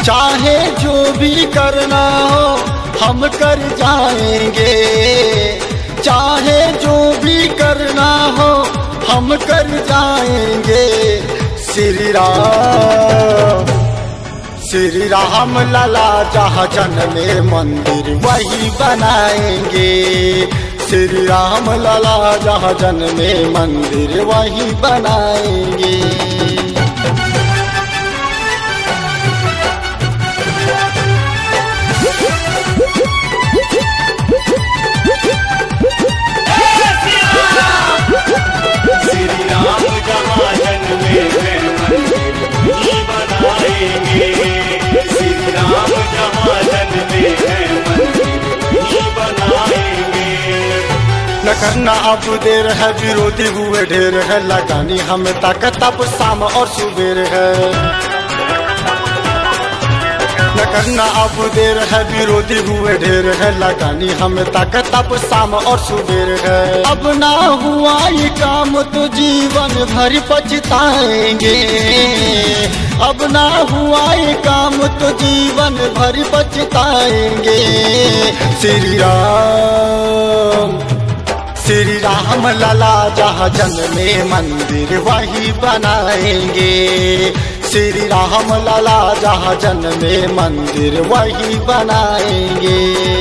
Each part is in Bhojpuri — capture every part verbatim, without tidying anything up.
चाहे जो भी करना हो हम कर जाएंगे, चाहे जो भी करना हो हम कर जाएंगे। श्री राम श्री राम लला जहाँ जन्मे मंदिर वही बनाएंगे, श्री राम लला जहाँ जन्मे मंदिर वही बनाएंगे। न करना अब देर है, विरोधी हुए ढेर है, लगानी हमें ताकत अब शाम और सुबेर है। न करना अब देर है, विरोधी हुए ढेर है, लगानी हमें ताकत अब शाम और सुबेर है। अब ना हुआ ये काम तो जीवन भर पछताएंगे, अब ना हुआ ये काम तो जीवन भर पछताएंगे। श्री राम श्री राम लला जहाँ जन्मे मंदिर वही बनाएंगे, श्री राम लला जहाँ जन्मे मंदिर वही बनाएंगे।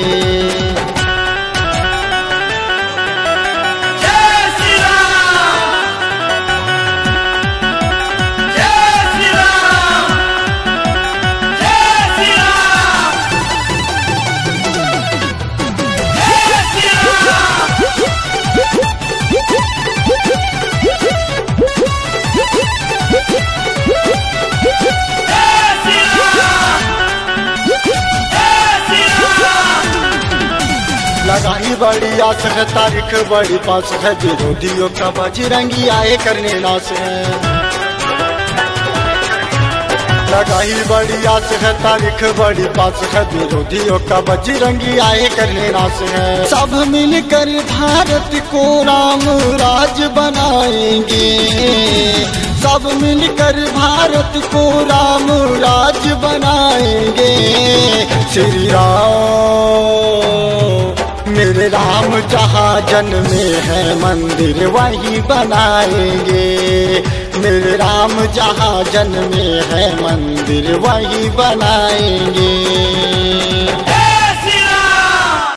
लगाई बड़ी आस है, तारीख बड़ी पास है, विरोधियों का बजरंगी आए करने नाश है। लगाई बड़ी आस है, तारीख बड़ी पास है, विरोधियों का बजरंगी आए करने नाश है। सब मिलकर भारत को राम राज बनाएंगे, सब मिलकर भारत को राम राज बनाएंगे। श्री राम मेरे राम जहाँ जन्मे है मंदिर वही बनाएंगे, मेरे राम जहाँ जन्मे है मंदिर वही बनाएंगे।